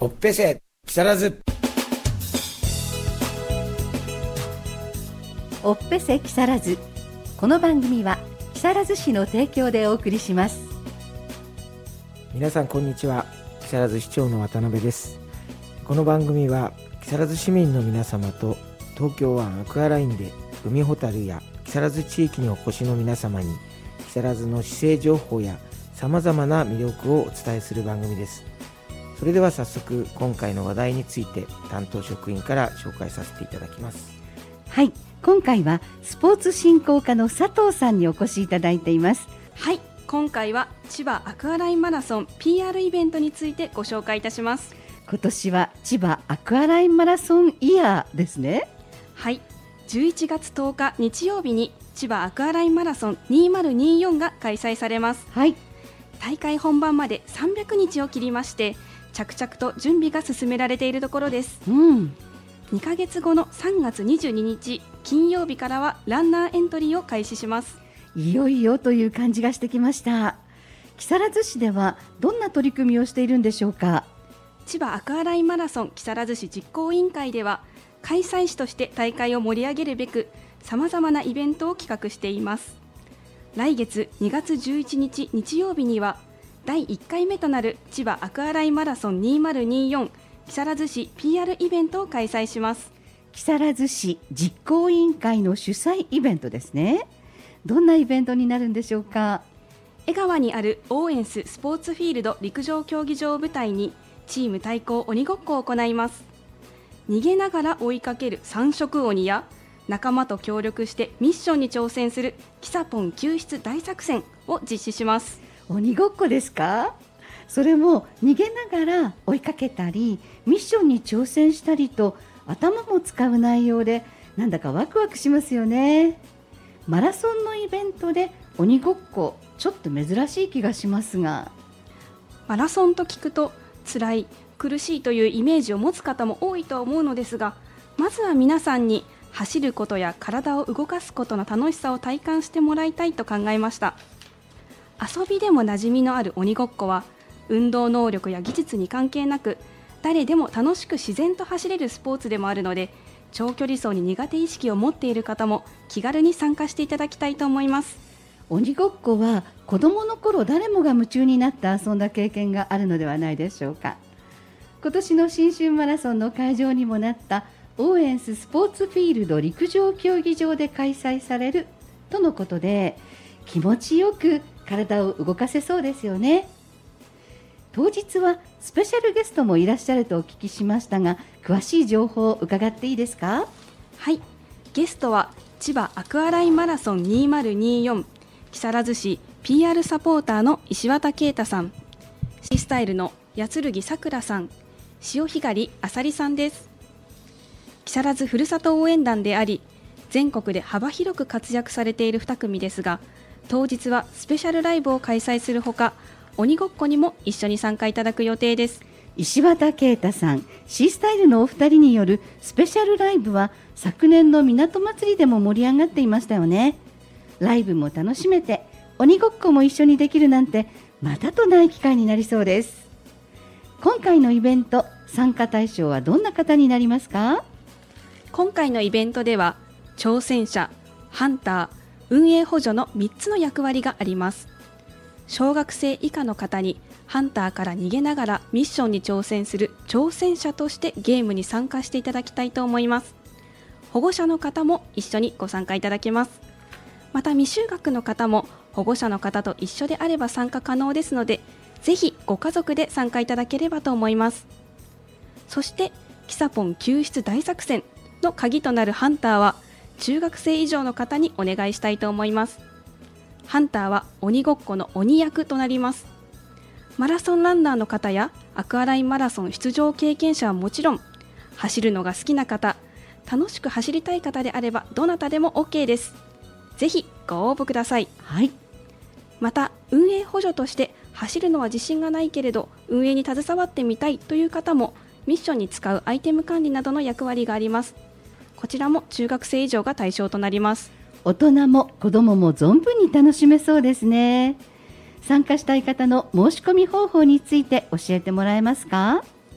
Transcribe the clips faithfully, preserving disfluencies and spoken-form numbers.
おっぺせ木更津。 おっぺせ木更津。この番組は木更津市の提供でお送りします。 皆さんこんにちは。木更津市長の渡辺です。この番組は木更津市民の皆様と東京湾アクアラインで海ほたるや木更津地域にお越しの皆様に木更津の市政情報やさまざまな魅力をお伝えする番組です。それでは早速今回の話題について担当職員から紹介させていただきます。 はい、今回はスポーツ振興課の佐藤さんにお越しいただいています。 はい、今回は千葉アクアラインマラソン ピーアール イベントについてご紹介いたします。 今年は千葉アクアラインマラソンイヤーですね。 はい、じゅういちがつとおか日曜日に千葉アクアラインマラソンにせんにじゅうよんが開催されます。 はい、 大会本番までさんびゃくにちを切りまして着々と準備が進められているところです。 うん、 にかげつごのさんがつにじゅうににち金曜日からはランナーエントリーを開始します。 いよいよという感じがしてきました。木更津市ではどんな取り組みをしているんでしょうか。 千葉アクアラインマラソン木更津市実行委員会では開催市として大会を盛り上げるべくさまざまなイベントを企画しています。来月にがつじゅういちにち日曜日にはだいいっかいめとなる千葉アクアラインマラソンにせんにじゅうよん木更津市 ピーアール イベントを開催します。 木更津市実行委員会の主催イベントですね。どんなイベントになるんでしょうか。 江川にあるオーエンススポーツフィールド陸上競技場を舞台にチーム対抗鬼ごっこを行います。逃げながら追いかける三色鬼や仲間と協力してミッションに挑戦するキサポン救出大作戦を実施します。 鬼ごっこですか。それも逃げながら追いかけたりミッションに挑戦したりと頭も使う内容でなんだかワクワクしますよね。マラソンのイベントで鬼ごっこちょっと珍しい気がしますが、 マラソンと聞くと辛い苦しいというイメージを持つ方も多いと思うのですが、まずは皆さんに走ることや体を動かすことの楽しさを体感してもらいたいと考えました。遊びでも馴染みのある鬼ごっこは運動能力や技術に関係なく誰でも楽しく自然と走れるスポーツでもあるので、長距離走に苦手意識を持っている方も気軽に参加していただきたいと思います。 鬼ごっこは子どもの頃誰もが夢中になって遊んだ経験があるのではないでしょうか。今年の新春マラソンの会場にもなったオーエンススポーツフィールド陸上競技場で開催されるとのことで、気持ちよく体を動かせそうですよね。当日はスペシャルゲストもいらっしゃるとお聞きしましたが、詳しい情報を伺っていいですか。 はい、ゲストは千葉アクアラインマラソンにせんにじゅうよん木更津市 ピーアール サポーターの石渡啓太さん、シースタイルの八剣さくらさん、潮干狩りあさりさんです。木更津ふるさと応援団であり全国で幅広く活躍されているに組ですが、当日はスペシャルライブを開催するほか鬼ごっこにも一緒に参加いただく予定です。 石渡啓太さん、シースタイルのお二人によるスペシャルライブは昨年の港祭りでも盛り上がっていましたよね。ライブも楽しめて鬼ごっこも一緒にできるなんてまたとない機会になりそうです。今回のイベント参加対象はどんな方になりますか。 今回のイベントでは挑戦者、ハンター、運営補助のみっつの役割があります。小学生以下の方にハンターから逃げながらミッションに挑戦する挑戦者としてゲームに参加していただきたいと思います。保護者の方も一緒にご参加いただけます。また未就学の方も保護者の方と一緒であれば参加可能ですので、ぜひご家族で参加いただければと思います。そしてキサポン救出大作戦の鍵となるハンターは中学生以上の方にお願いしたいと思います。ハンターは鬼ごっこの鬼役となります。マラソンランナーの方やアクアラインマラソン出場経験者はもちろん、走るのが好きな方、楽しく走りたい方であればどなたでも OK です。ぜひご応募ください。 はい。 また運営補助として走るのは自信がないけれど運営に携わってみたいという方もミッションに使うアイテム管理などの役割があります。こちらも中学生以上が対象となります。 大人も子どもも存分に楽しめそうですね。参加したい方の申し込み方法について教えてもらえますか。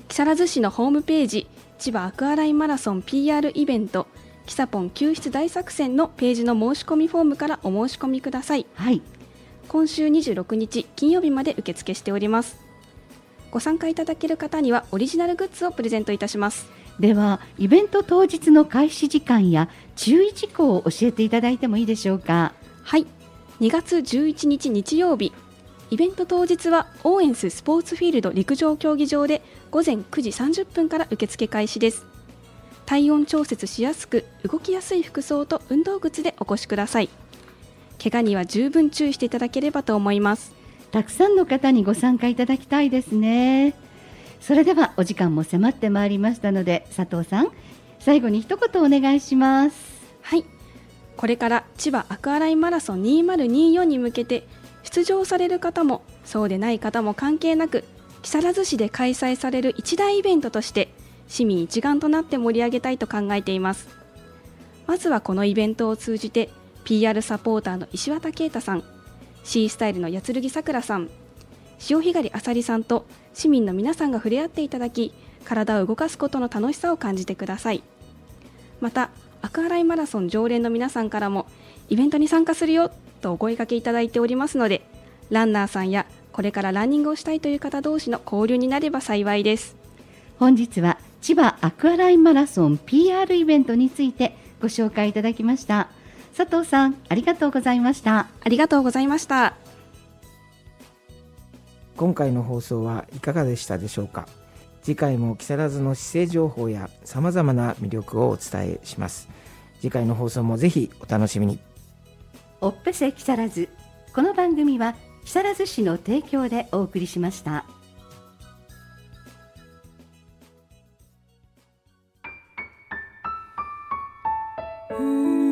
木更津市のホームページ千葉アクアラインマラソン ピーアール イベントキサポン救出大作戦のページの申し込みフォームからお申し込みください。 はい、 今週にじゅうろくにち金曜日まで受付しております。ご参加いただける方にはオリジナルグッズをプレゼントいたします。 ではイベント当日の開始時間や注意事項を教えていただいてもいいでしょうか。 はい、にがつじゅういちにち日曜日、イベント当日はオーエンススポーツフィールド陸上競技場でごぜんくじさんじゅっぷんから受付開始です。体温調節しやすく動きやすい服装と運動靴でお越しください。怪我には十分注意していただければと思います。 たくさんの方にご参加いただきたいですね。それではお時間も迫ってまいりましたので、佐藤さん、最後に一言お願いします。 はい、これから千葉アクアラインマラソンにせんにじゅうよんに向けて出場される方もそうでない方も関係なく、木更津市で開催される一大イベントとして市民一丸となって盛り上げたいと考えています。まずはこのイベントを通じて ピーアール サポーターの石渡啓太さん、シースタイルの八剣さくらさん、潮干狩りあさりさんと市民の皆さんが触れ合っていただき、体を動かすことの楽しさを感じてください。またアクアラインマラソン常連の皆さんからもイベントに参加するよとお声掛けいただいておりますので、ランナーさんやこれからランニングをしたいという方同士の交流になれば幸いです。 本日は千葉アクアラインマラソン ピーアール イベントについてご紹介いただきました。佐藤さん、ありがとうございました。 ありがとうございました。 今回の放送はいかがでしたでしょうか。次回も木更津の市政情報やさまざまな魅力をお伝えします。次回の放送もぜひお楽しみに。 オッペセ木更津、この番組は木更津市の提供でお送りしました。 うん